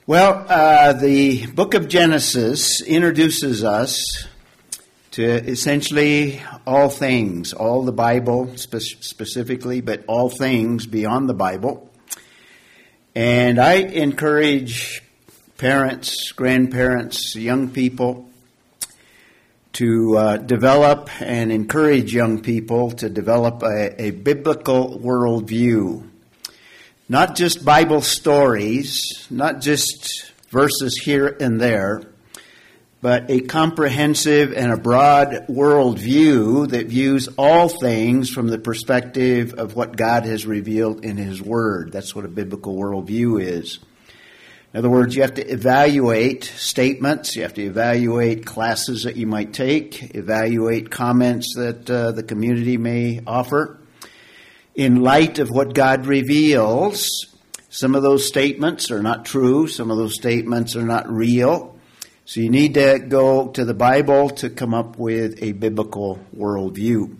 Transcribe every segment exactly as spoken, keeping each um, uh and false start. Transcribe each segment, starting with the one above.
Well, uh, the book of Genesis introduces us to essentially all things, all the Bible spe- specifically, but all things beyond the Bible. And I encourage parents, grandparents, young people to uh, develop and encourage young people to develop a, a biblical worldview. Not just Bible stories, not just verses here and there, but a comprehensive and a broad worldview that views all things from the perspective of what God has revealed in His Word. That's what a biblical worldview is. In other words, you have to evaluate statements, you have to evaluate classes that you might take, evaluate comments that uh, the community may offer. In light of what God reveals, some of those statements are not true, some of those statements are not real. So you need to go to the Bible to come up with a biblical worldview.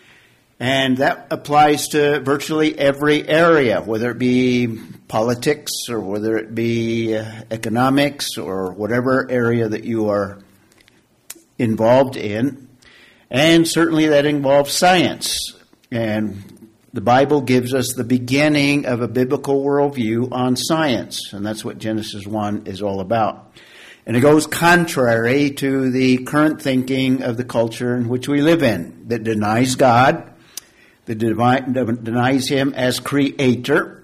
And that applies to virtually every area, whether it be politics or whether it be economics or whatever area that you are involved in. And certainly that involves science. And the Bible gives us the beginning of a biblical worldview on science, and that's what Genesis one is all about. And it goes contrary to the current thinking of the culture in which we live in, that denies God, that denies Him as creator,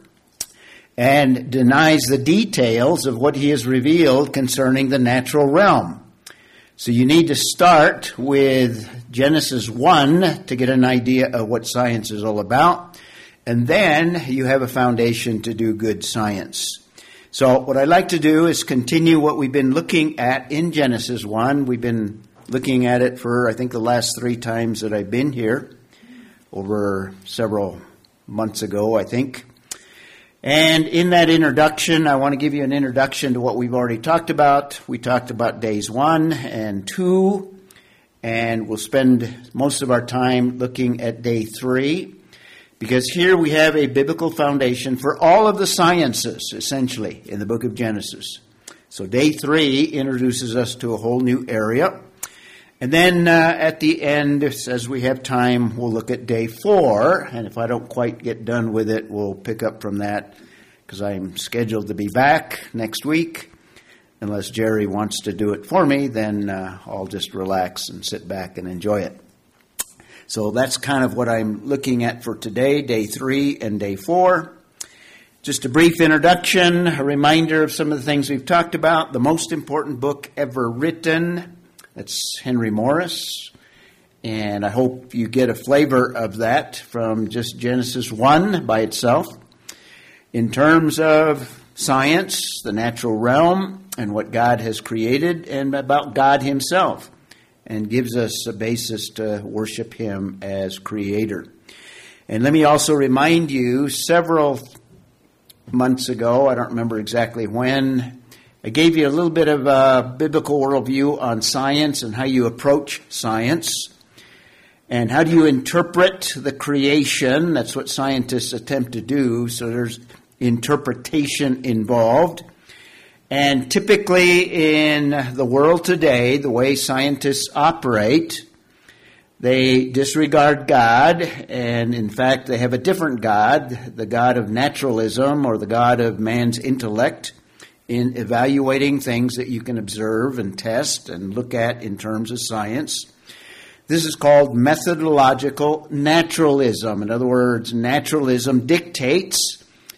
and denies the details of what He has revealed concerning the natural realm. So you need to start with Genesis one to get an idea of what science is all about, and then you have a foundation to do good science. So what I'd like to do is continue what we've been looking at in Genesis one. We've been looking at it for, I think, the last three times that I've been here, over several months ago, I think. And in that introduction, I want to give you an introduction to what we've already talked about. We talked about days one and two, and we'll spend most of our time looking at day three, because here we have a biblical foundation for all of the sciences, essentially, in the book of Genesis. So day three introduces us to a whole new area. And then uh, at the end, as we have time, we'll look at day four. And if I don't quite get done with it, we'll pick up from that, because I'm scheduled to be back next week. Unless Jerry wants to do it for me, then uh, I'll just relax and sit back and enjoy it. So that's kind of what I'm looking at for today, day three and day four. Just a brief introduction, a reminder of some of the things we've talked about. The most important book ever written. That's Henry Morris, and I hope you get a flavor of that from just Genesis one by itself. In terms of science, the natural realm, and what God has created, and about God Himself, and gives us a basis to worship Him as Creator. And let me also remind you, several months ago, I don't remember exactly when, I gave you a little bit of a biblical worldview on science and how you approach science. And how do you interpret the creation? That's what scientists attempt to do. So there's interpretation involved. And typically in the world today, the way scientists operate, they disregard God. And in fact, they have a different God, the God of naturalism or the God of man's intellect, in evaluating things that you can observe and test and look at in terms of science. This is called methodological naturalism. In other words, naturalism dictates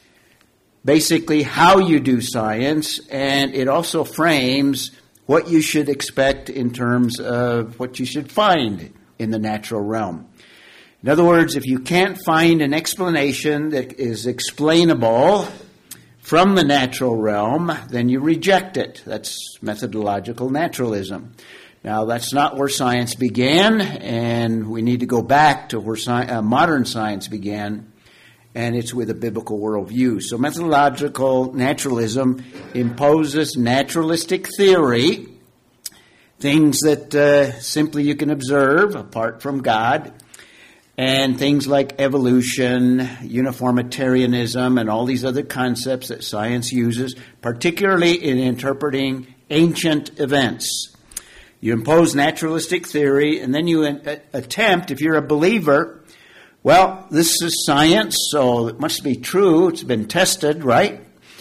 basically how you do science, and it also frames what you should expect in terms of what you should find in the natural realm. In other words, if you can't find an explanation that is explainable from the natural realm, then you reject it. That's methodological naturalism. Now, that's not where science began, and we need to go back to where sci- uh, modern science began, and it's with a biblical worldview. So methodological naturalism imposes naturalistic theory, things that uh, simply you can observe apart from God, and things like evolution, uniformitarianism, and all these other concepts that science uses, particularly in interpreting ancient events. You impose naturalistic theory, and then you attempt, if you're a believer, well, this is science, so it must be true. It's been tested, right?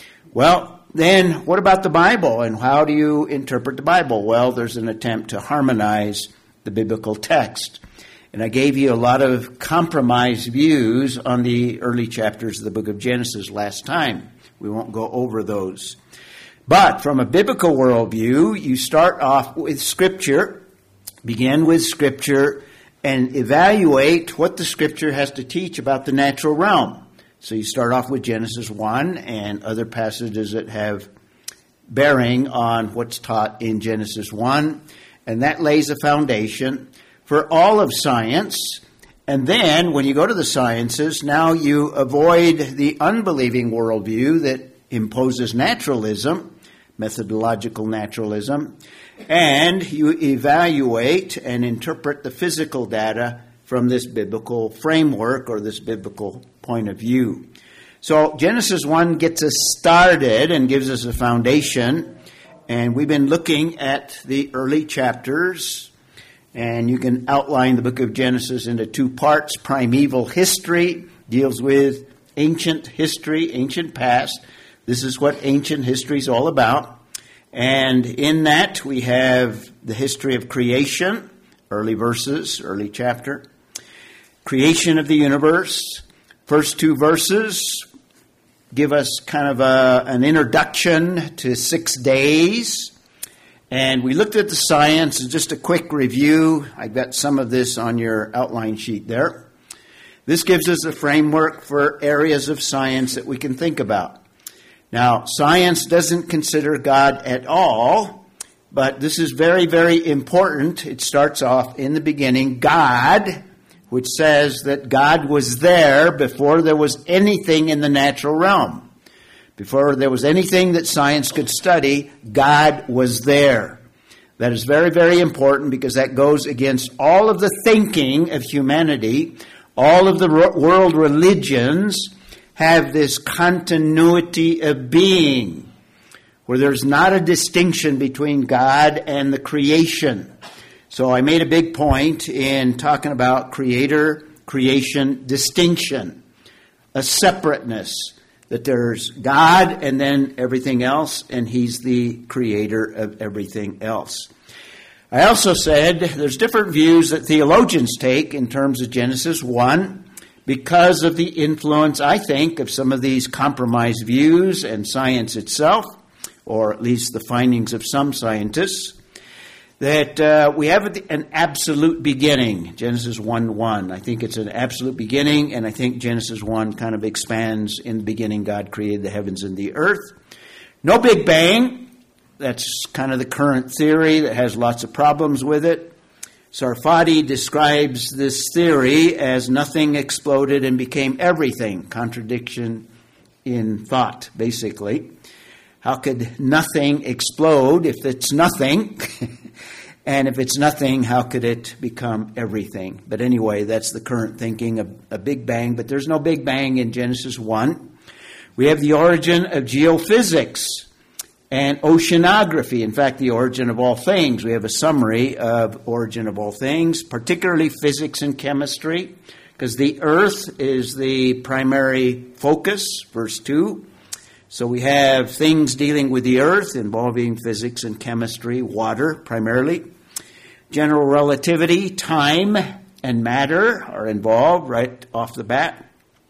Well, then what about the Bible, and how do you interpret the Bible? Well, there's an attempt to harmonize the biblical text. And I gave you a lot of compromised views on the early chapters of the book of Genesis last time. We won't go over those. But from a biblical worldview, you start off with Scripture, begin with Scripture, and evaluate what the Scripture has to teach about the natural realm. So you start off with Genesis one and other passages that have bearing on what's taught in Genesis one, and that lays a foundation for all of science. And then when you go to the sciences, now you avoid the unbelieving worldview that imposes naturalism, methodological naturalism, and you evaluate and interpret the physical data from this biblical framework or this biblical point of view. So Genesis one gets us started and gives us a foundation, and we've been looking at the early chapters, and you can outline the book of Genesis into two parts. Primeval history deals with ancient history, ancient past. This is what ancient history is all about. And in that, we have the history of creation, early verses, early chapter. Creation of the universe. First two verses give us kind of a, an introduction to six days. And we looked at the science, and just a quick review. I got some of this on your outline sheet there. This gives us a framework for areas of science that we can think about. Now, science doesn't consider God at all, but this is very, very important. It starts off in the beginning, God, which says that God was there before there was anything in the natural realm. Before there was anything that science could study, God was there. That is very, very important because that goes against all of the thinking of humanity. All of the world religions have this continuity of being, where there's not a distinction between God and the creation. So I made a big point in talking about creator, creation, distinction, a separateness, that there's God and then everything else, and He's the creator of everything else. I also said there's different views that theologians take in terms of Genesis one, because of the influence, I think, of some of these compromised views and science itself, or at least the findings of some scientists, that uh, we have an absolute beginning, Genesis one one. I think it's an absolute beginning, and I think Genesis one kind of expands, in the beginning God created the heavens and the earth. No Big Bang. That's kind of the current theory that has lots of problems with it. Sarfati describes this theory as nothing exploded and became everything. Contradiction in thought, basically. How could nothing explode if it's nothing? And if it's nothing, how could it become everything? But anyway, that's the current thinking of a Big Bang. But there's no Big Bang in Genesis one. We have the origin of geophysics and oceanography. In fact, the origin of all things. We have a summary of origin of all things, particularly physics and chemistry, because the earth is the primary focus, verse two. So we have things dealing with the earth involving physics and chemistry, water primarily. General relativity, time, and matter are involved right off the bat.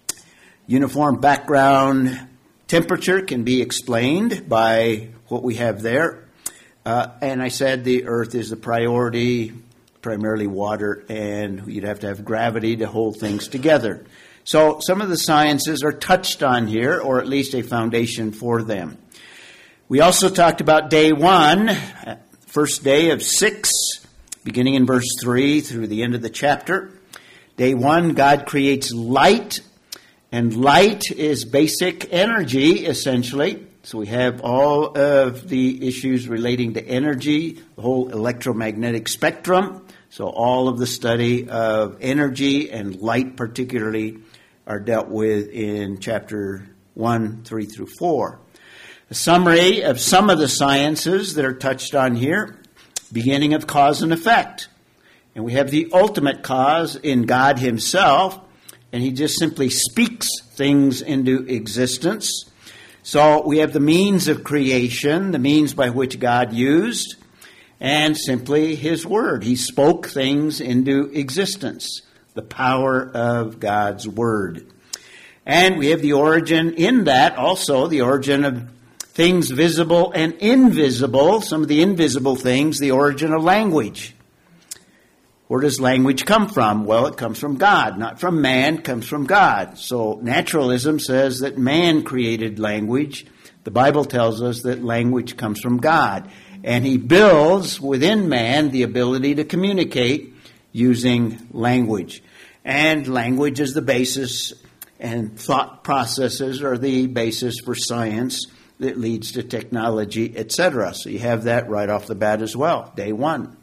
Uniform background temperature can be explained by what we have there. Uh, and I said the earth is the priority, primarily water, and you'd have to have gravity to hold things together. So some of the sciences are touched on here, or at least a foundation for them. We also talked about day one, first day of six, beginning in verse three through the end of the chapter. Day one, God creates light, and light is basic energy, essentially. So we have all of the issues relating to energy, the whole electromagnetic spectrum. So all of the study of energy and light particularly are dealt with in chapter one, three through four. A summary of some of the sciences that are touched on here, beginning of cause and effect. And we have the ultimate cause in God himself, and he just simply speaks things into existence. So we have the means of creation, the means by which God used, and simply his word. He spoke things into existence, the power of God's word. And we have the origin in that, also the origin of things visible and invisible, some of the invisible things, the origin of language. Where does language come from? Well, it comes from God, not from man, it comes from God. So naturalism says that man created language. The Bible tells us that language comes from God. And he builds within man the ability to communicate using language. And language is the basis, and thought processes are the basis for science that leads to technology, et cetera. So you have that right off the bat as well, day one.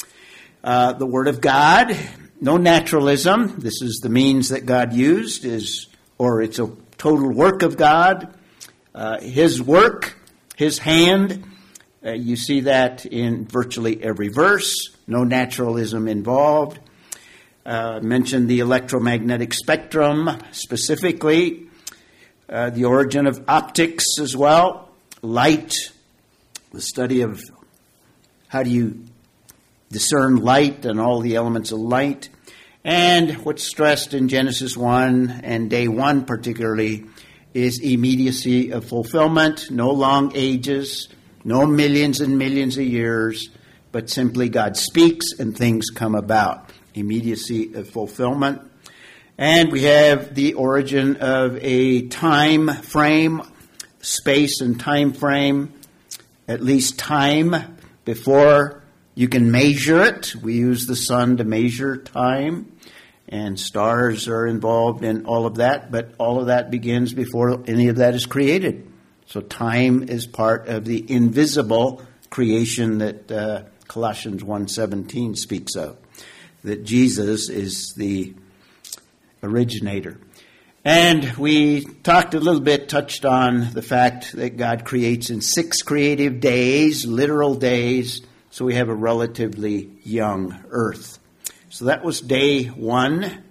Uh, the Word of God, no naturalism. This is the means that God used, is, or it's a total work of God. Uh, his work, his hand, uh, you see that in virtually every verse. No naturalism involved. Uh, mentioned the electromagnetic spectrum specifically. Uh, the origin of optics as well. Light, the study of how do you discern light and all the elements of light. And what's stressed in Genesis one and day one particularly is immediacy of fulfillment, no long ages, no millions and millions of years, but simply God speaks and things come about. Immediacy of fulfillment. And we have the origin of a time frame, space and time frame, at least time before you can measure it. We use the sun to measure time, and stars are involved in all of that, but all of that begins before any of that is created. So time is part of the invisible creation that uh, Colossians one seventeen speaks of, that Jesus is the originator. And we talked a little bit, touched on the fact that God creates in six creative days, literal days, so we have a relatively young earth. So that was day one.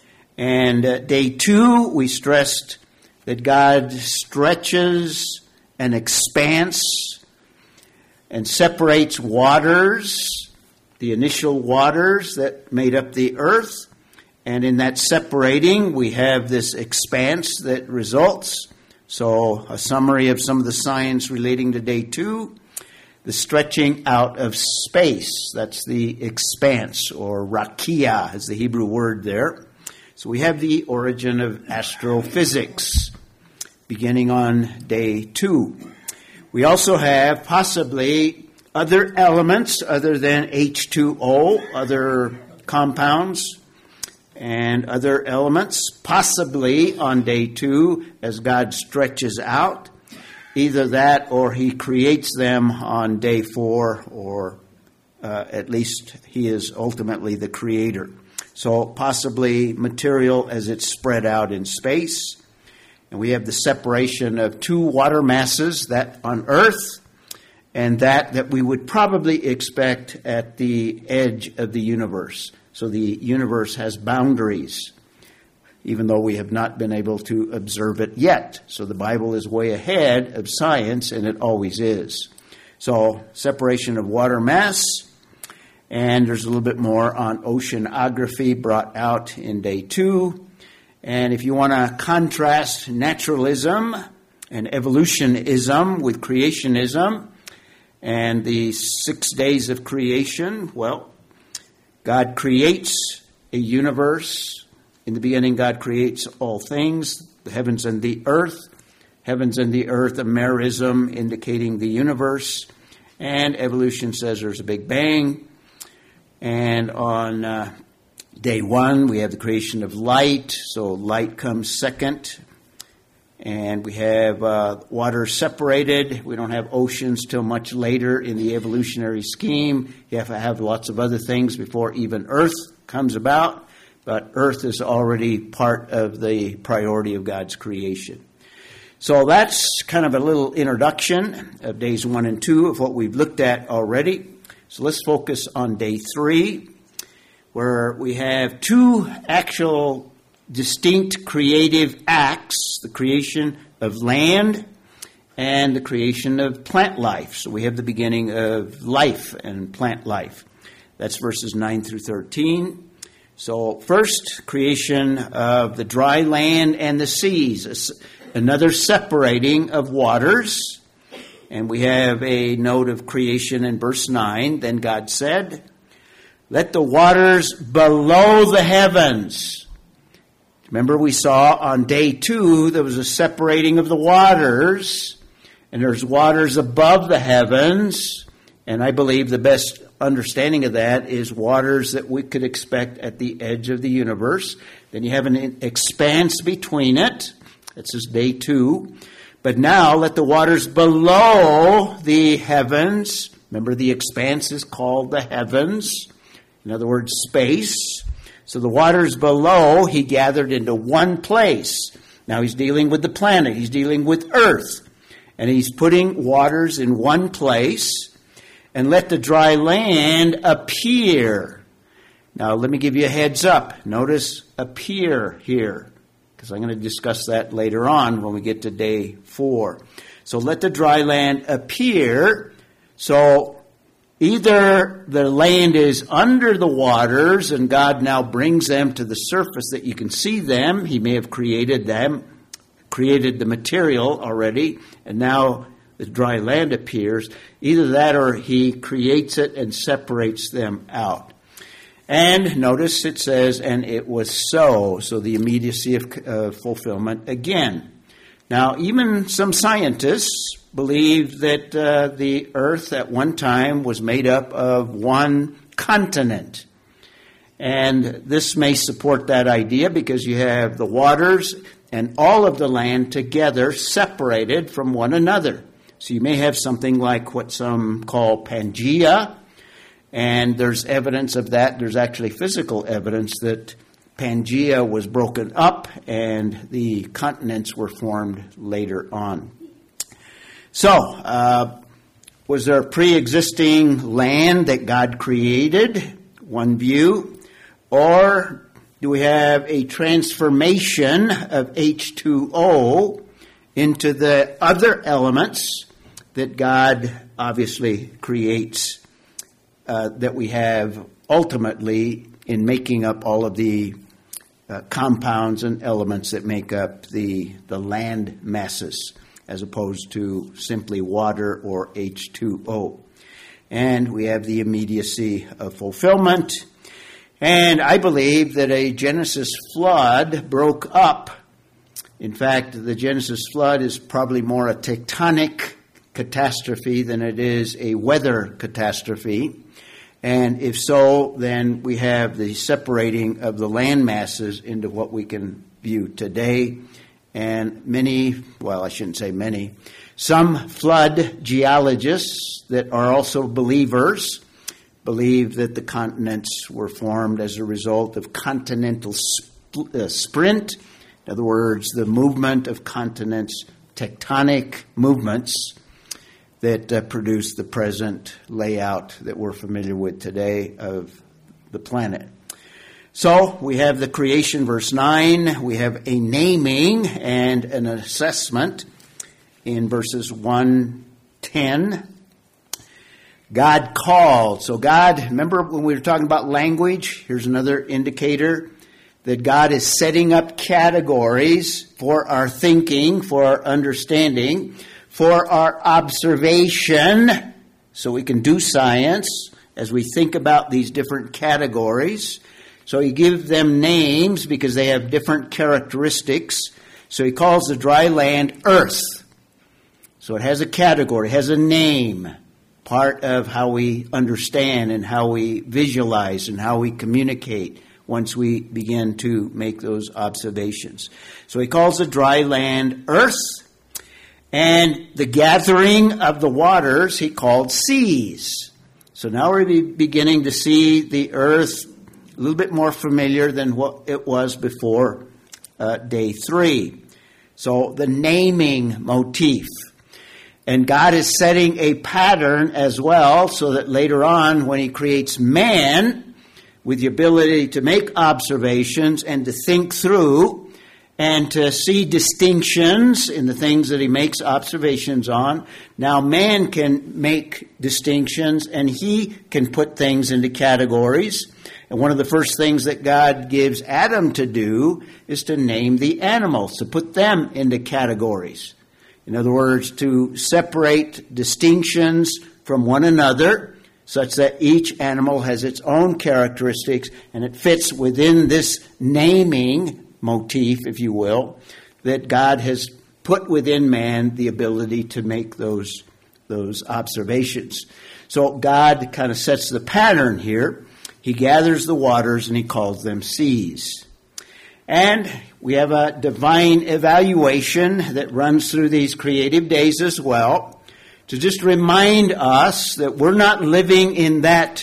And uh, day two, we stressed that God stretches and expands and separates waters, the initial waters that made up the earth. And in that separating, we have this expanse that results. So a summary of some of the science relating to day two. The stretching out of space, that's the expanse, or rakia is the Hebrew word there. So we have the origin of astrophysics, beginning on day two. We also have possibly other elements other than H two O, other compounds and other elements, possibly on day two as God stretches out. Either that or he creates them on day four, or uh, at least he is ultimately the creator. So possibly material as it's spread out in space. And we have the separation of two water masses, that on Earth and that that we would probably expect at the edge of the universe. So the universe has boundaries, even though we have not been able to observe it yet. So the Bible is way ahead of science, and it always is. So separation of water mass, and there's a little bit more on oceanography brought out in day two. And if you want to contrast naturalism and evolutionism with creationism and the six days of creation, well, God creates a universe. In the beginning, God creates all things, the heavens and the earth. Heavens and the earth, a merism indicating the universe. And evolution says there's a Big Bang. And on uh, day one, we have the creation of light. So light comes second. And we have uh, water separated. We don't have oceans till much later in the evolutionary scheme. You have to have lots of other things before even Earth comes about. But Earth is already part of the priority of God's creation. So that's kind of a little introduction of days one and two of what we've looked at already. So let's focus on day three, where we have two actual distinct creative acts, the creation of land and the creation of plant life. So we have the beginning of life and plant life. That's verses nine through thirteen. So first, creation of the dry land and the seas, another separating of waters. And we have a note of creation in verse nine. Then God said, "Let the waters below the heavens." Remember, we saw on day two there was a separating of the waters, and there's waters above the heavens, and I believe the best understanding of that is waters that we could expect at the edge of the universe. Then you have an expanse between it. This is day two. But now let the waters below the heavens, remember the expanse is called the heavens, in other words, space. So the waters below, he gathered into one place. Now he's dealing with the planet. He's dealing with Earth. And he's putting waters in one place. And let the dry land appear. Now let me give you a heads up. Notice appear here, because I'm going to discuss that later on when we get to day four. So let the dry land appear. So either the land is under the waters and God now brings them to the surface that you can see them. He may have created them, created the material already, and now the dry land appears. Either that or he creates it and separates them out. And notice it says, and it was so. So the immediacy of uh, fulfillment again. Now, even some scientists believe that uh, the earth at one time was made up of one continent. And this may support that idea because you have the waters and all of the land together separated from one another. So you may have something like what some call Pangea, and there's evidence of that. There's actually physical evidence that Pangea was broken up and the continents were formed later on. So, uh, was there pre-existing land that God created? One view. Or do we have a transformation of H two O into the other elements that God obviously creates, uh, that we have ultimately in making up all of the uh, compounds and elements that make up the, the land masses, as opposed to simply water or H two O. And we have the immediacy of fulfillment. And I believe that a Genesis flood broke up. In fact, the Genesis flood is probably more a tectonic catastrophe than it is a weather catastrophe. And if so, then we have the separating of the land masses into what we can view today. And many, well, I shouldn't say many, some flood geologists that are also believers believe that the continents were formed as a result of continental sp- uh, sprint. In other words, the movement of continents, tectonic movements that uh, produce the present layout that we're familiar with today of the planet. So we have the creation, verse nine. We have a naming and an assessment in verses one, ten. God called. So God, remember when we were talking about language? Here's another indicator that God is setting up categories for our thinking, for our understanding, for our observation, so we can do science as we think about these different categories. So he gives them names because they have different characteristics. So he calls the dry land earth. So it has a category, it has a name, part of how we understand and how we visualize and how we communicate once we begin to make those observations. So he calls the dry land earth, and the gathering of the waters he called seas. So now we're beginning to see the earth a little bit more familiar than what it was before uh, day three. So the naming motif. And God is setting a pattern as well, so that later on when he creates man with the ability to make observations and to think through and to see distinctions in the things that he makes observations on, now man can make distinctions and he can put things into categories. And one of the first things that God gives Adam to do is to name the animals, to put them into categories. In other words, to separate distinctions from one another such that each animal has its own characteristics and it fits within this naming motif, if you will, that God has put within man the ability to make those, those observations. So God kind of sets the pattern here. He gathers the waters and he calls them seas. And we have a divine evaluation that runs through these creative days as well, to just remind us that we're not living in that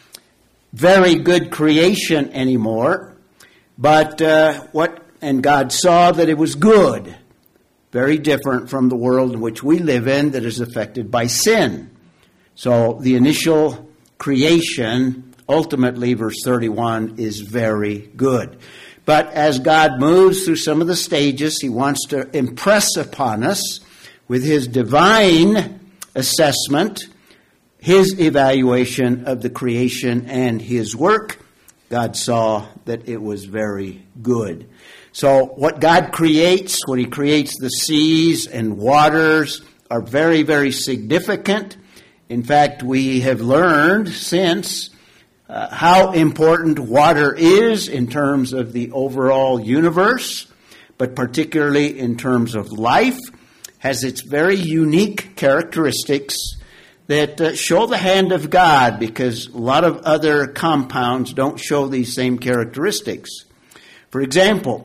very good creation anymore, but uh, what, and God saw that it was good, very different from the world in which we live in that is affected by sin. So the initial creation, ultimately, verse thirty-one, is very good. But as God moves through some of the stages, he wants to impress upon us with his divine assessment, his evaluation of the creation and his work. God saw that it was very good. So what God creates, when he creates the seas and waters, are very, very significant. In fact, we have learned since Uh, how important water is in terms of the overall universe, but particularly in terms of life, has its very unique characteristics that uh, show the hand of God, because a lot of other compounds don't show these same characteristics. For example,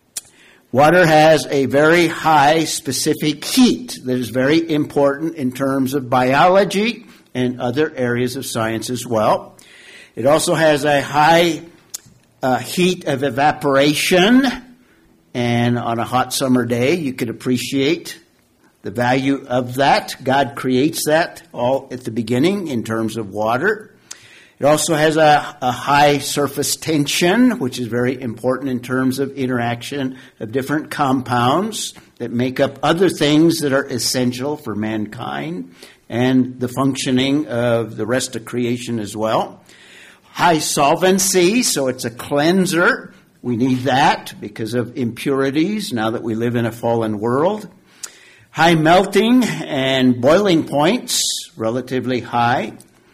water has a very high specific heat that is very important in terms of biology and other areas of science as well. It also has a high uh, heat of evaporation, and on a hot summer day, you could appreciate the value of that. God creates that all at the beginning in terms of water. It also has a, a high surface tension, which is very important in terms of interaction of different compounds that make up other things that are essential for mankind and the functioning of the rest of creation as well. High solvency, so it's a cleanser. We need that because of impurities now that we live in a fallen world. High melting and boiling points, relatively high.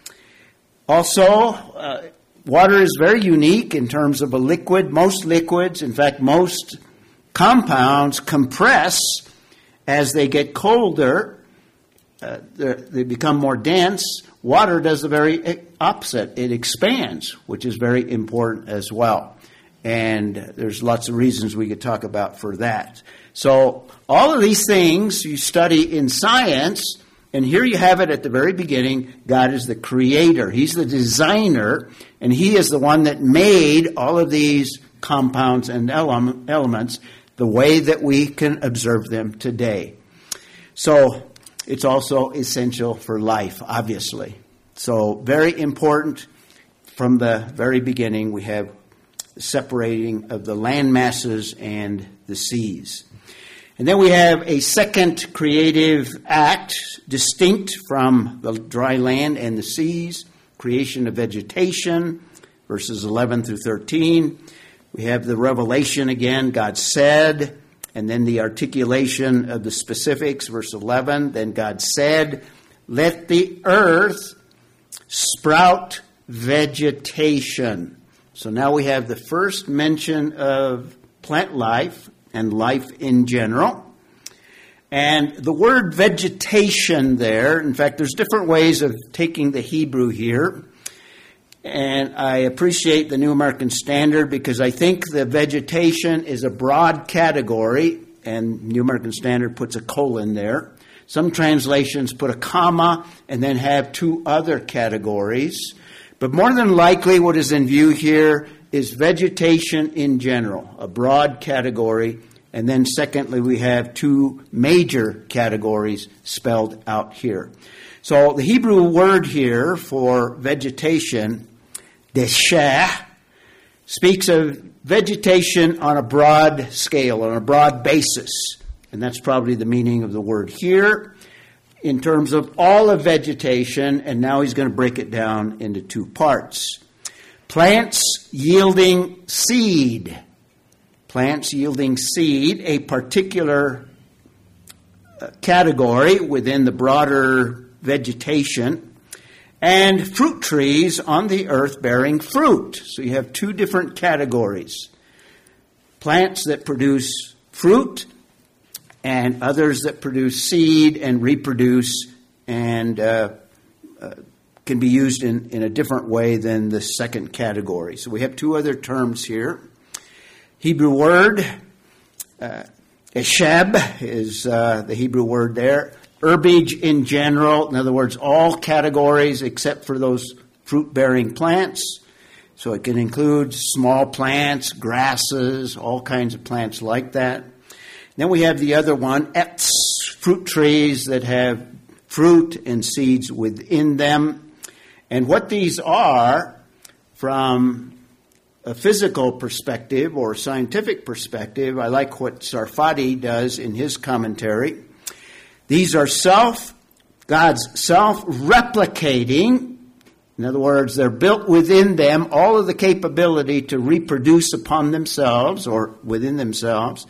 Also, uh, water is very unique in terms of a liquid. Most liquids, in fact, most compounds compress as they get colder. Uh, they become more dense. Water does the very opposite. It expands, which is very important as well. And there's lots of reasons we could talk about for that. So all of these things you study in science, and here you have it at the very beginning. God is the creator. He's the designer, and he is the one that made all of these compounds and ele- elements the way that we can observe them today. So it's also essential for life, obviously. So very important from the very beginning. We have the separating of the land masses and the seas. And then we have a second creative act, distinct from the dry land and the seas, creation of vegetation, verses eleven through thirteen. We have the revelation again, God said, and then the articulation of the specifics, verse eleven. Then God said, let the earth sprout vegetation. So now we have the first mention of plant life and life in general. And the word vegetation there, in fact, there's different ways of taking the Hebrew here. And I appreciate the New American Standard because I think the vegetation is a broad category, and New American Standard puts a colon there. Some translations put a comma and then have two other categories. But more than likely what is in view here is vegetation in general, a broad category. And then secondly, we have two major categories spelled out here. So the Hebrew word here for vegetation, desheh, speaks of vegetation on a broad scale, on a broad basis. And that's probably the meaning of the word here in terms of all of vegetation. And now he's going to break it down into two parts. Plants yielding seed. Plants yielding seed, a particular category within the broader vegetation. And fruit trees on the earth bearing fruit. So you have two different categories. Plants that produce fruit and others that produce seed and reproduce and uh, uh, can be used in, in a different way than the second category. So we have two other terms here. Hebrew word, uh, esheb is uh, the Hebrew word there. Herbage in general, in other words, all categories except for those fruit-bearing plants. So it can include small plants, grasses, all kinds of plants like that. Then we have the other one, etz, fruit trees that have fruit and seeds within them. And what these are, from a physical perspective or scientific perspective, I like what Sarfati does in his commentary. These are self, God's self-replicating. In other words, they're built within them all of the capability to reproduce upon themselves or within themselves.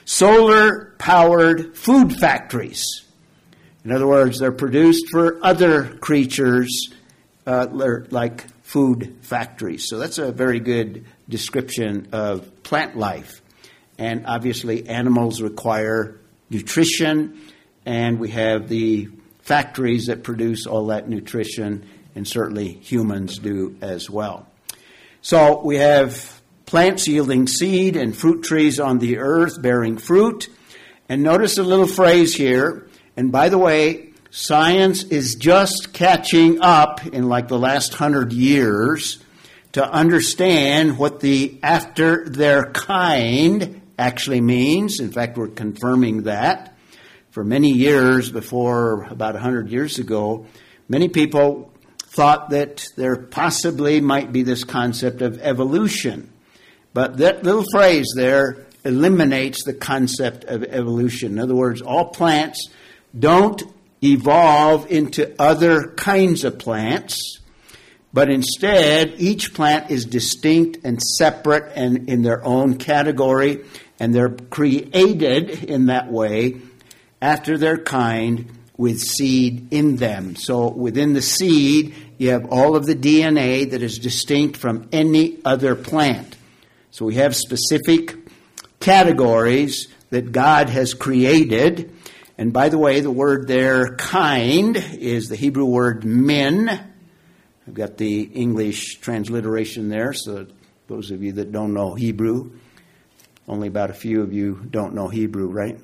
Solar-powered food factories. In other words, they're produced for other creatures uh, like food factories. So that's a very good description of plant life. And obviously animals require nutrition, and we have the factories that produce all that nutrition, and certainly humans do as well. So we have plants yielding seed and fruit trees on the earth bearing fruit. And notice a little phrase here. And by the way, science is just catching up in like the last hundred years to understand what the after their kind actually means. In fact, we're confirming that. For many years, before about a hundred years ago, many people thought that there possibly might be this concept of evolution. But that little phrase there eliminates the concept of evolution. In other words, all plants don't evolve into other kinds of plants, but instead each plant is distinct and separate and in their own category, and they're created in that way after their kind with seed in them. So within the seed, you have all of the D N A that is distinct from any other plant. So we have specific categories that God has created. And by the way, the word there, kind, is the Hebrew word min. I've got the English transliteration there, so those of you that don't know Hebrew, only about a few of you don't know Hebrew, right?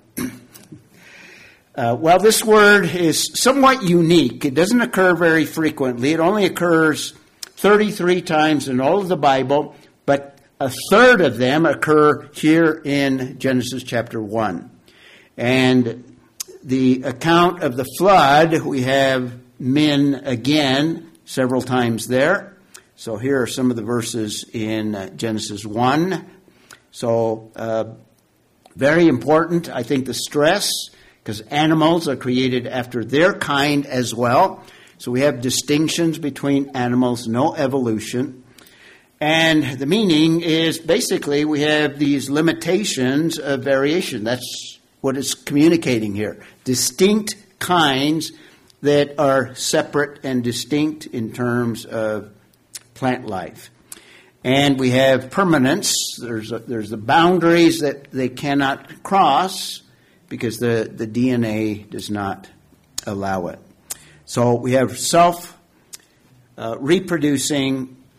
uh, well, this word is somewhat unique. It doesn't occur very frequently. It only occurs thirty-three times in all of the Bible, but a third of them occur here in Genesis chapter one. And the account of the flood, we have min again several times there. So here are some of the verses in Genesis one. So uh, very important, I think, the stress, because animals are created after their kind as well. So we have distinctions between animals, no evolution. And the meaning is basically we have these limitations of variation. That's what it's communicating here. Distinct kinds that are separate and distinct in terms of plant life. And we have permanence. There's a, there's the boundaries that they cannot cross because the, the D N A does not allow it. So we have self uh, reproducing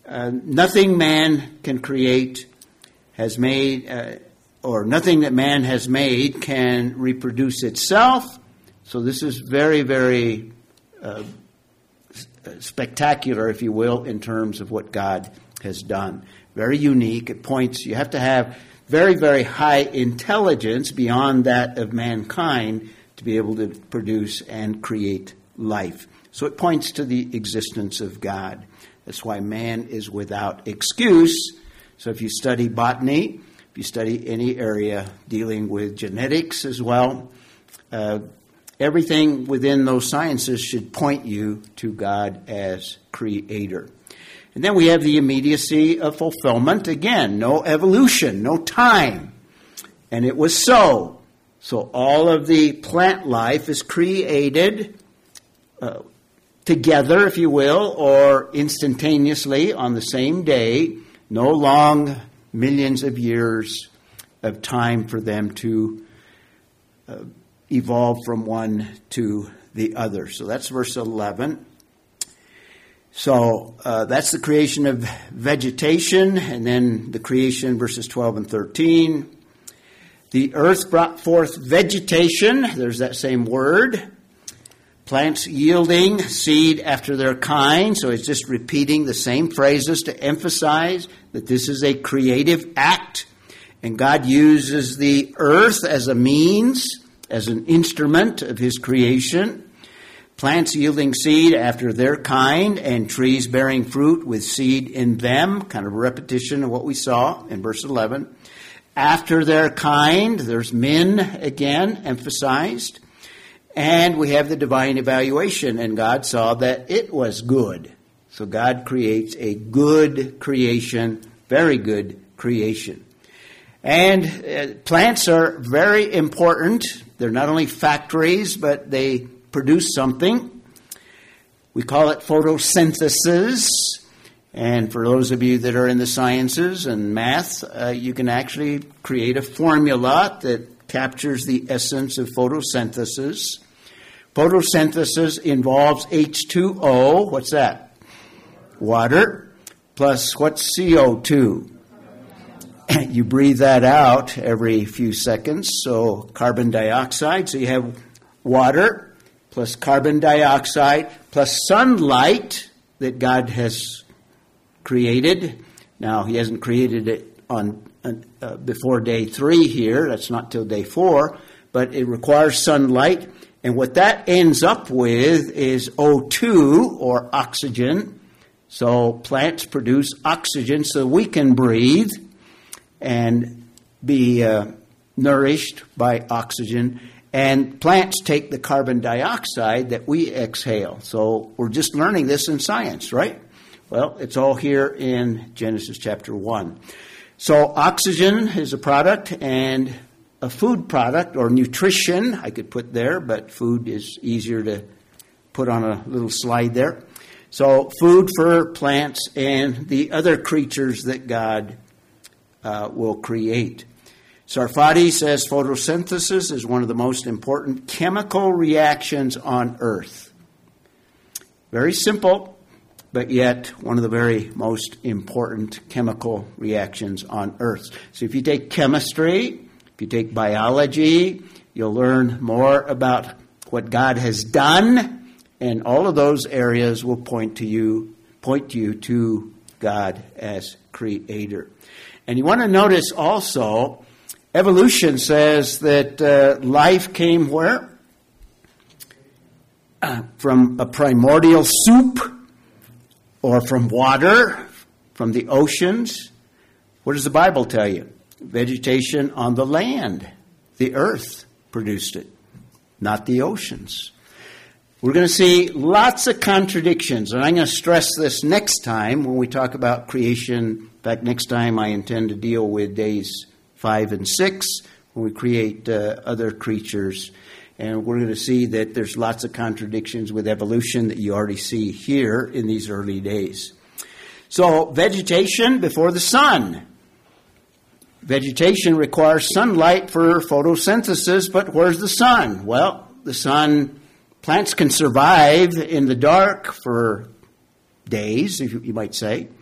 Uh, nothing man can create has made, uh, or nothing that man has made can reproduce itself. So this is very, very uh, spectacular, if you will, in terms of what God has done. Very unique. It points, you have to have very, very high intelligence beyond that of mankind to be able to produce and create life. So it points to the existence of God. That's why man is without excuse. So if you study botany, if you study any area dealing with genetics as well, uh, everything within those sciences should point you to God as creator. And then we have the immediacy of fulfillment. Again, no evolution, no time. And it was so. So all of the plant life is created uh, together, if you will, or instantaneously on the same day. No long millions of years of time for them to uh, evolve from one to the other. So that's verse eleven. So uh, that's the creation of vegetation, and then the creation, verses twelve and thirteen. The earth brought forth vegetation. There's that same word. Plants yielding seed after their kind. So it's just repeating the same phrases to emphasize that this is a creative act. And God uses the earth as a means, as an instrument of his creation. Plants yielding seed after their kind, and trees bearing fruit with seed in them. Kind of a repetition of what we saw in verse eleven. After their kind, there's men again emphasized. And we have the divine evaluation, and God saw that it was good. So God creates a good creation, very good creation. And uh, plants are very important. They're not only factories, but they produce something. We call it photosynthesis. And for those of you that are in the sciences and math, uh, you can actually create a formula that captures the essence of photosynthesis. Photosynthesis involves H two O. What's that? Water. Plus what's C O two? You breathe that out every few seconds. So carbon dioxide. So you have water plus carbon dioxide plus sunlight that God has created. Now, he hasn't created it on uh, before day three here. That's not till day four. But it requires sunlight. And what that ends up with is O two, or oxygen. So plants produce oxygen so we can breathe and be uh, nourished by oxygen. And plants take the carbon dioxide that we exhale. So we're just learning this in science, right? Well, it's all here in Genesis chapter one. So oxygen is a product, and a food product, or nutrition, I could put there, but food is easier to put on a little slide there. So food for plants and the other creatures that God uh, will create. Sarfati says photosynthesis is one of the most important chemical reactions on Earth. Very simple, but yet one of the very most important chemical reactions on Earth. So if you take chemistry, if you take biology, you'll learn more about what God has done, and all of those areas will point to you, point you to God as creator. And you want to notice also, evolution says that uh, life came where? Uh, from a primordial soup, or from water, from the oceans. What does the Bible tell you? Vegetation on the land. The earth produced it, not the oceans. We're going to see lots of contradictions, and I'm going to stress this next time when we talk about creation. In fact, next time I intend to deal with days five and six, when we create uh, other creatures. And we're going to see that there's lots of contradictions with evolution that you already see here in these early days. So, vegetation before the sun. Vegetation requires sunlight for photosynthesis, but where's the sun? Well, the sun, plants can survive in the dark for days, if you might say.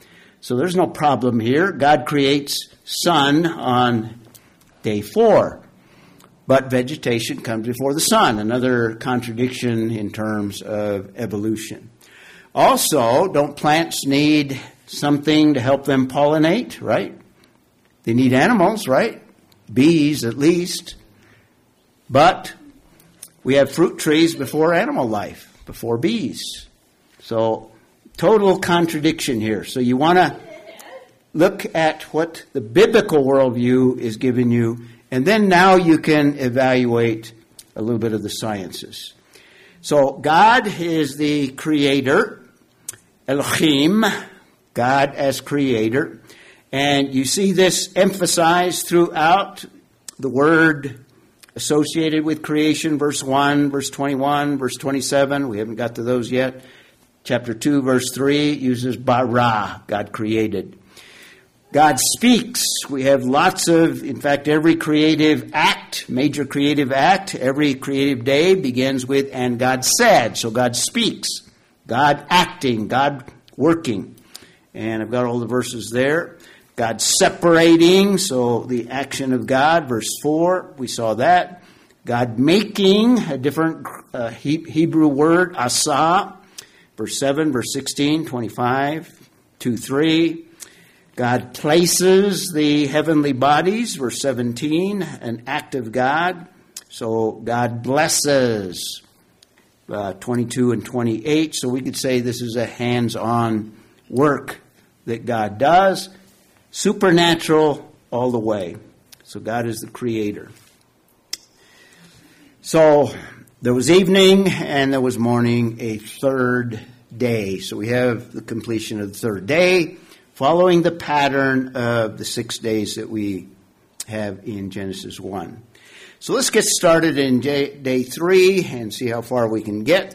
So there's no problem here. God creates sun on day four. But vegetation comes before the sun. Another contradiction in terms of evolution. Also, don't plants need something to help them pollinate, right? They need animals, right? Bees, at least. But we have fruit trees before animal life, before bees. So, total contradiction here. So you want to look at what the biblical worldview is giving you, and then now you can evaluate a little bit of the sciences. So God is the creator, Elohim, God as creator. And you see this emphasized throughout the word associated with creation, verse one, verse twenty-one, verse twenty-seven. We haven't got to those yet. Chapter two, verse three uses bara, God created. God speaks. We have lots of, in fact, every creative act, major creative act, every creative day begins with, and God said. So God speaks. God acting. God working. And I've got all the verses there. God separating. So the action of God, verse four, we saw that. God making, a different uh, Hebrew word, asa, verse seven, verse sixteen, twenty-five, two, three. God places the heavenly bodies, verse seventeen, an act of God. So God blesses, uh, twenty-two and twenty-eight. So we could say this is a hands-on work that God does. Supernatural all the way. So God is the creator. So there was evening and there was morning, a third day. So we have the completion of the third day, following the pattern of the six days that we have in Genesis one. So let's get started in day three and see how far we can get.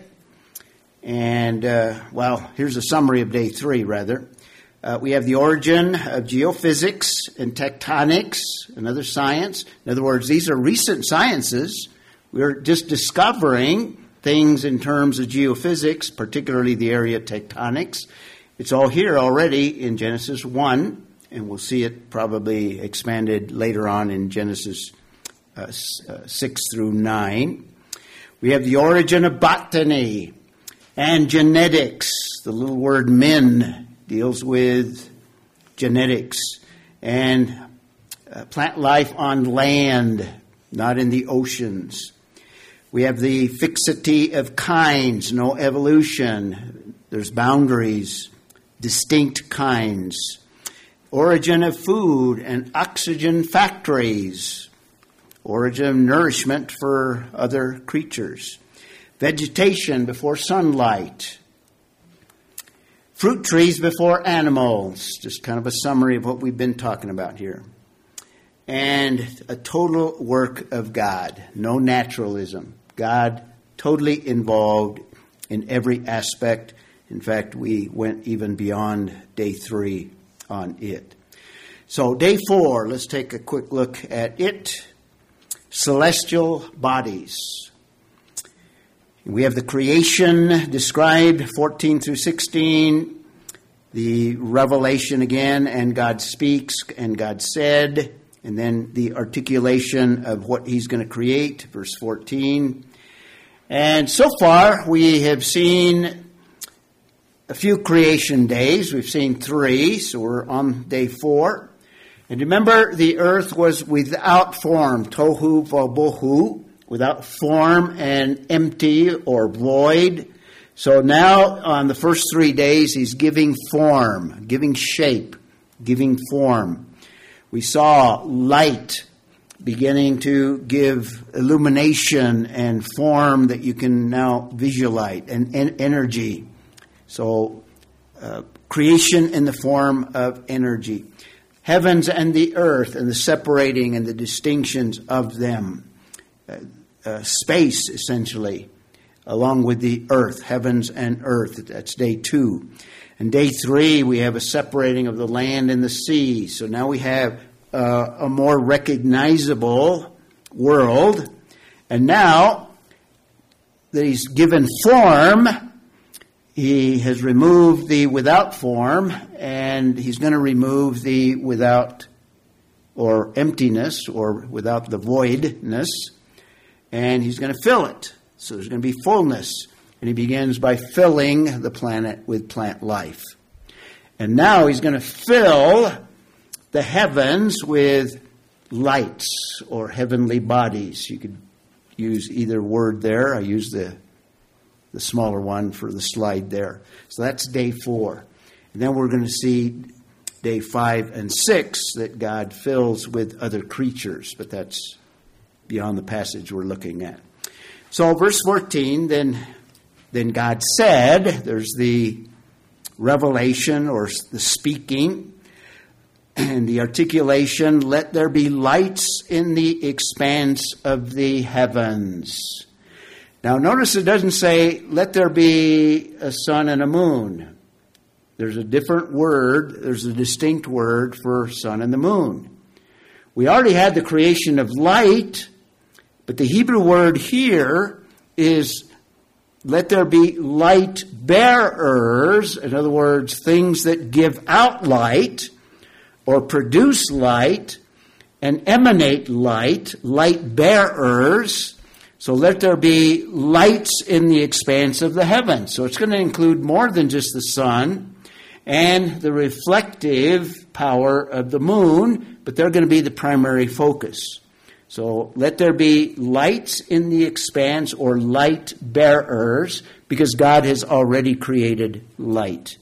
And, uh, well, here's a summary of day three, rather. Uh, we have the origin of geophysics and tectonics, another science. In other words, these are recent sciences. We're just discovering things in terms of geophysics, particularly the area of tectonics. It's all here already in Genesis one, and we'll see it probably expanded later on in Genesis uh, six through nine. We have the origin of botany and genetics. The little word min deals with genetics and uh, plant life on land, not in the oceans. We have the fixity of kinds, no evolution. There's boundaries, distinct kinds. Origin of food and oxygen factories. Origin of nourishment for other creatures. Vegetation before sunlight. Fruit trees before animals. Just kind of a summary of what we've been talking about here. And a total work of God. No naturalism. God totally involved in every aspect. In fact, we went even beyond day three on it. So day four, let's take a quick look at it. Celestial bodies. We have the creation described, fourteen through sixteen. The revelation again, and God speaks, and God said. And then the articulation of what he's going to create, verse fourteen. And so far, we have seen a few creation days. We've seen three, so we're on day four. And remember, the earth was without form, tohu vabohu, without form and empty or void. So now, on the first three days, he's giving form, giving shape, giving form. We saw light beginning to give illumination and form that you can now visualize, and, and energy. So, uh, creation in the form of energy. Heavens and the earth and the separating and the distinctions of them. Uh, uh, space, essentially, along with the earth, heavens and earth. That's day two. And day three, we have a separating of the land and the sea. So now we have uh, a more recognizable world. And now that he's given form, He has removed the without form, and he's going to remove the without or emptiness or without the voidness, and he's going to fill it. So there's going to be fullness. And he begins by filling the planet with plant life. And now he's going to fill the heavens with lights or heavenly bodies. You could use either word there. I use the, the smaller one for the slide there. So that's day four. And then we're going to see day five and six that God fills with other creatures. But that's beyond the passage we're looking at. So verse fourteen, then, then God said, there's the revelation or the speaking and the articulation, let there be lights in the expanse of the heavens. Now notice it doesn't say, let there be a sun and a moon. There's a different word, there's a distinct word for sun and the moon. We already had the creation of light, but the Hebrew word here is let there be light bearers, in other words, things that give out light or produce light and emanate light, light bearers. So let there be lights in the expanse of the heavens. So it's going to include more than just the sun and the reflective power of the moon, but they're going to be the primary focus. So let there be lights in the expanse or light bearers, because God has already created light.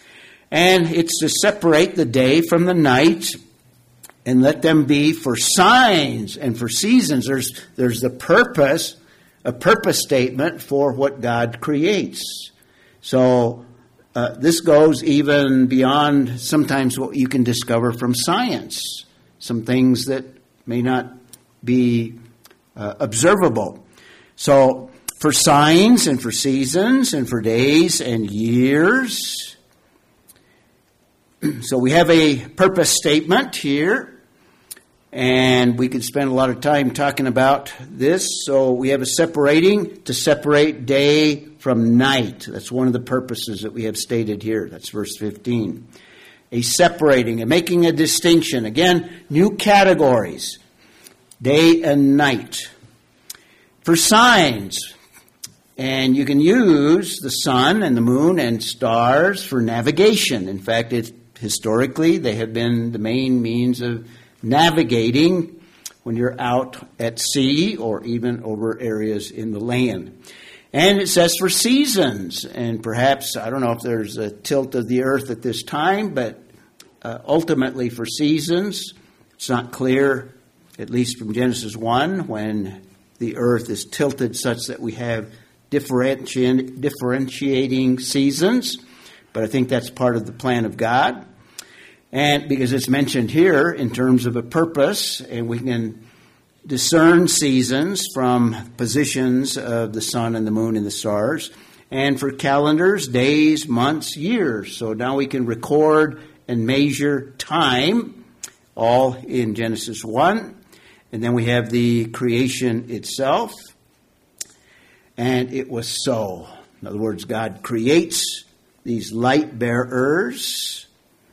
And it's to separate the day from the night, and let them be for signs and for seasons. There's, there's the purpose, a purpose statement for what God creates. So uh, this goes even beyond sometimes what you can discover from science. Some things that may not be uh, observable. So for signs and for seasons and for days and years. So we have a purpose statement here, and we could spend a lot of time talking about this. So we have a separating, to separate day from night. That's one of the purposes that we have stated here. That's verse fifteen. A separating, a making a distinction. Again, new categories. Day and night. For signs, and you can use the sun and the moon and stars for navigation. In fact, it, historically, they have been the main means of navigating when you're out at sea or even over areas in the land. And it says for seasons, and perhaps, I don't know if there's a tilt of the earth at this time, but uh, ultimately for seasons, it's not clear, at least from Genesis one, when the earth is tilted such that we have differenti- differentiating seasons. But I think that's part of the plan of God. And because it's mentioned here in terms of a purpose, and we can discern seasons from positions of the sun and the moon and the stars. And for calendars, days, months, years. So now we can record and measure time, all in Genesis one. And then we have the creation itself. And it was so. In other words, God creates these light bearers.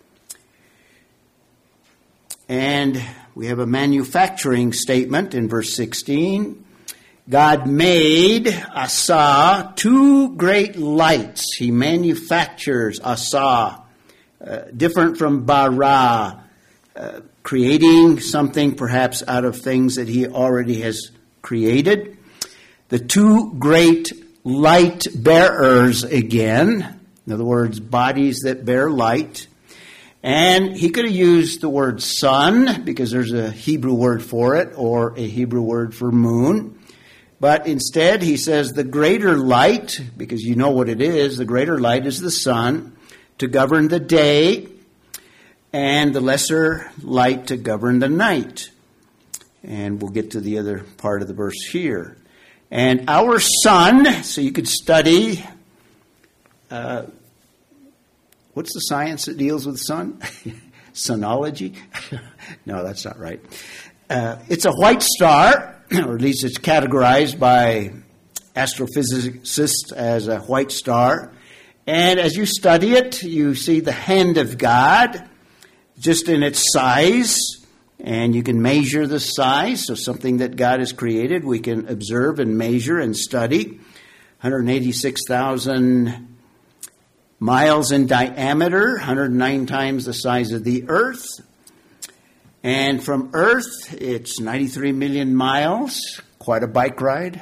And we have a manufacturing statement in verse sixteen. God made Asa two great lights. He manufactures Asa, uh, different from bara, uh, creating something perhaps out of things that he already has created. The two great light bearers again, in other words, bodies that bear light. And he could have used the word sun, because there's a Hebrew word for it, or a Hebrew word for moon. But instead he says the greater light, because you know what it is, the greater light is the sun, to govern the day, and the lesser light to govern the night. And we'll get to the other part of the verse here. And our sun, so you could study, uh, what's the science that deals with the sun? Sunology? No, that's not right. Uh, it's a white star, or at least it's categorized by astrophysicists as a white star. And as you study it, you see the hand of God just in its size, and you can measure the size. So something that God has created, we can observe and measure and study. one hundred eighty-six thousand miles in diameter, one hundred nine times the size of the earth. And from Earth, it's ninety-three million miles, quite a bike ride.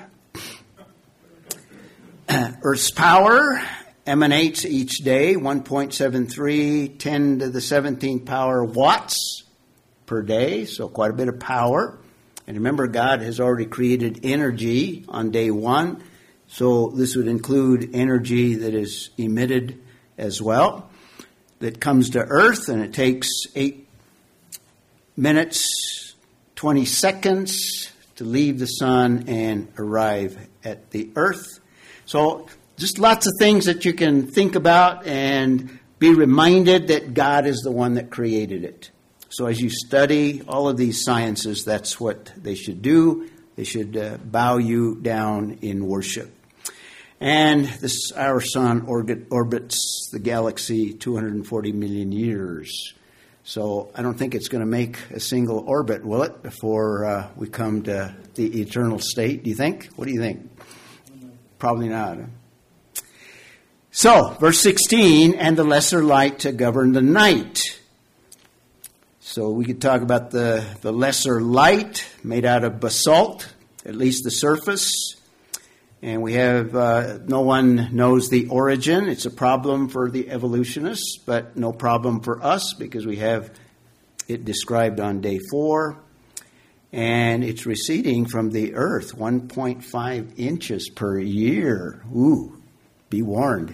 Earth's power emanates each day, one point seven three, ten to the seventeenth power watts per day, so quite a bit of power. And remember, God has already created energy on day one, so this would include energy that is emitted as well, that comes to Earth, and it takes eight minutes, twenty seconds to leave the sun and arrive at the earth. So just lots of things that you can think about and be reminded that God is the one that created it. So as you study all of these sciences, that's what they should do. They should uh, bow you down in worship. And this our sun orbit, orbits the galaxy two hundred forty million years. So I don't think it's going to make a single orbit, will it, before uh, we come to the eternal state? Do you think? What do you think? Probably not. So, verse sixteen, and the lesser light to govern the night. So we could talk about the, the lesser light made out of basalt, at least the surface. And we have, uh, no one knows the origin. It's a problem for the evolutionists, but no problem for us because we have it described on day four. And it's receding from the earth, one point five inches per year. Ooh, be warned.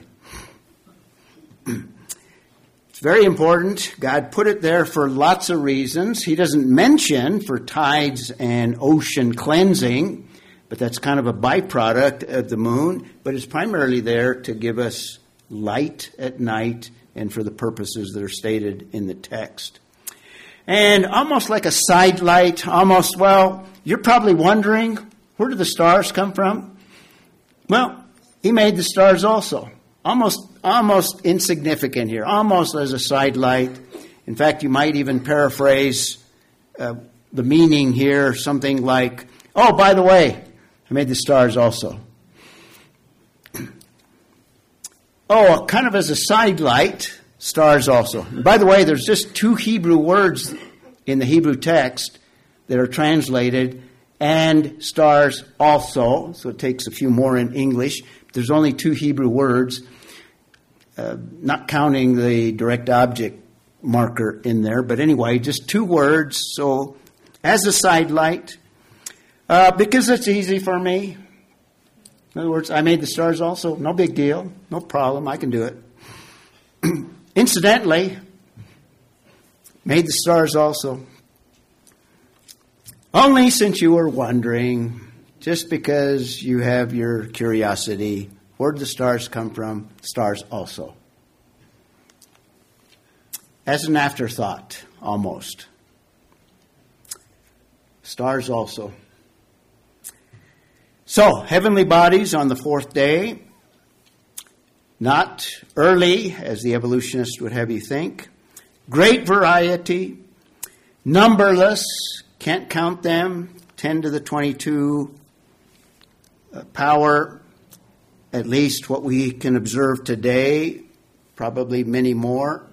It's very important. God put it there for lots of reasons. He doesn't mention for tides and ocean cleansing, but that's kind of a byproduct of the moon. But it's primarily there to give us light at night and for the purposes that are stated in the text. And almost like a side light, almost, well, you're probably wondering, where do the stars come from? Well, he made the stars also. Almost, almost insignificant here, almost as a side light. In fact, you might even paraphrase uh, the meaning here, something like, oh, by the way, I made the stars also. Oh, kind of as a side light, stars also. And by the way, there's just two Hebrew words in the Hebrew text that are translated, and stars also. So it takes a few more in English. There's only two Hebrew words, uh, not counting the direct object marker in there. But anyway, just two words. So as a side light, uh, because it's easy for me. In other words, I made the stars also. No big deal. No problem. I can do it. Incidentally, made the stars also. Only since you were wondering, just because you have your curiosity, where did the stars come from? Stars also. As an afterthought, almost. Stars also. So, heavenly bodies on the fourth day. Not early, as the evolutionists would have you think. Great variety. Numberless. Can't count them. ten to the twenty-two uh, power. At least what we can observe today. Probably many more.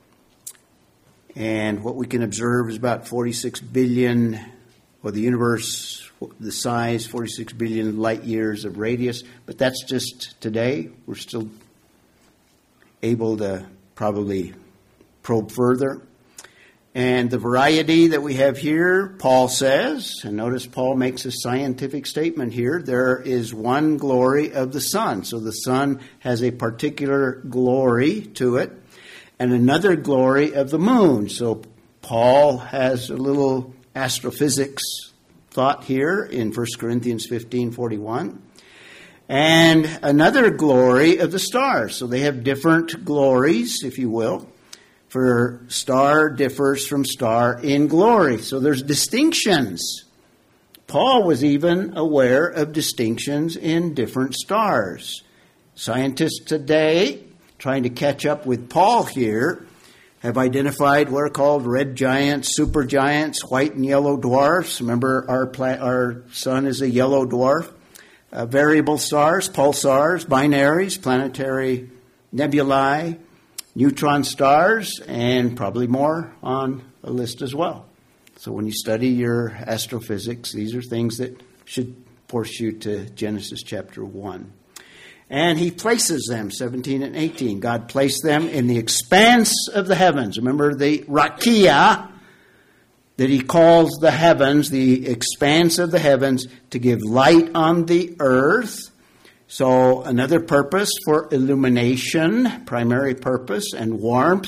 And what we can observe is about forty-six billion, or the universe, the size, forty-six billion light years of radius. But that's just today. We're still able to probably probe further. And the variety that we have here, Paul says, and notice Paul makes a scientific statement here, there is one glory of the sun. So the sun has a particular glory to it, and another glory of the moon. So Paul has a little astrophysics thought here in First Corinthians fifteen forty-one. And another glory of the stars. So they have different glories, if you will. For star differs from star in glory. So there's distinctions. Paul was even aware of distinctions in different stars. Scientists today trying to catch up with Paul here, have identified what are called red giants, supergiants, white and yellow dwarfs. Remember, our pla- our sun is a yellow dwarf. Uh, variable stars, pulsars, binaries, planetary nebulae, neutron stars, and probably more on a list as well. So when you study your astrophysics, these are things that should force you to Genesis chapter one. And he places them, seventeen and eighteen. God placed them in the expanse of the heavens. Remember the rakia that he calls the heavens, the expanse of the heavens, to give light on the earth. So another purpose for illumination, primary purpose, and warmth,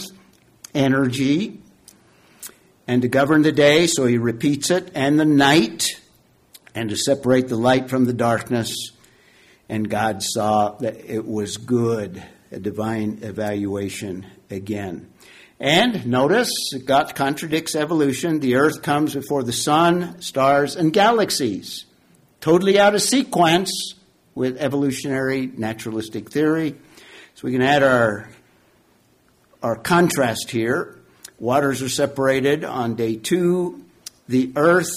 energy, and to govern the day, so he repeats it, and the night, and to separate the light from the darkness. And God saw that it was good, a divine evaluation again. And notice, God contradicts evolution. The earth comes before the sun, stars, and galaxies. Totally out of sequence with evolutionary naturalistic theory. So we can add our, our contrast here. Waters are separated on day two. The earth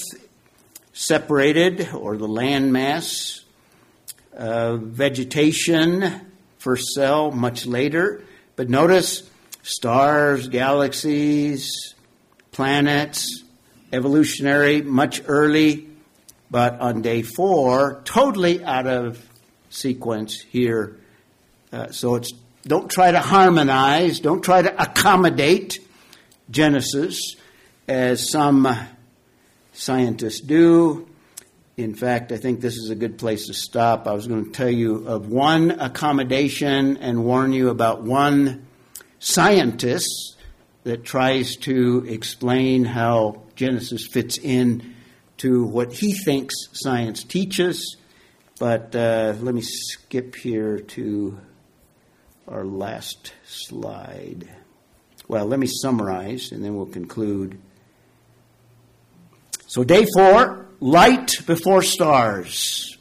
separated, or the land mass. Uh, vegetation, first cell, much later. But notice, stars, galaxies, planets, evolutionary, much early. But on day four, totally out of sequence here. Uh, so it's don't try to harmonize, don't try to accommodate Genesis, as some scientists do. In fact, I think this is a good place to stop. I was going to tell you of one accommodation and warn you about one scientist that tries to explain how Genesis fits in to what he thinks science teaches. But uh, let me skip here to our last slide. Well, let me summarize, and then we'll conclude. So day four, light before stars.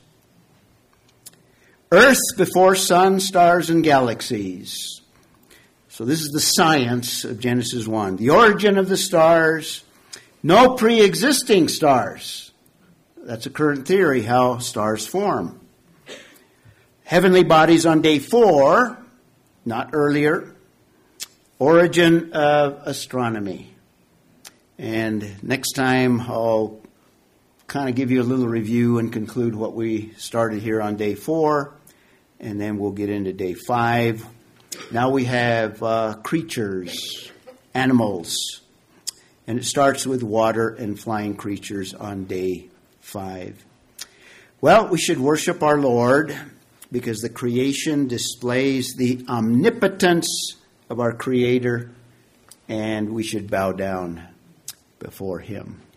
Earth before sun, stars, and galaxies. So this is the science of Genesis one. The origin of the stars. No pre-existing stars. That's a current theory, how stars form. Heavenly bodies on day four, not earlier. Origin of astronomy. And next time I'll kind of give you a little review and conclude what we started here on day four. And then we'll get into day five. Now we have uh, creatures, animals. And it starts with water and flying creatures on day five. Well, we should worship our Lord because the creation displays the omnipotence of our Creator, and we should bow down before Him.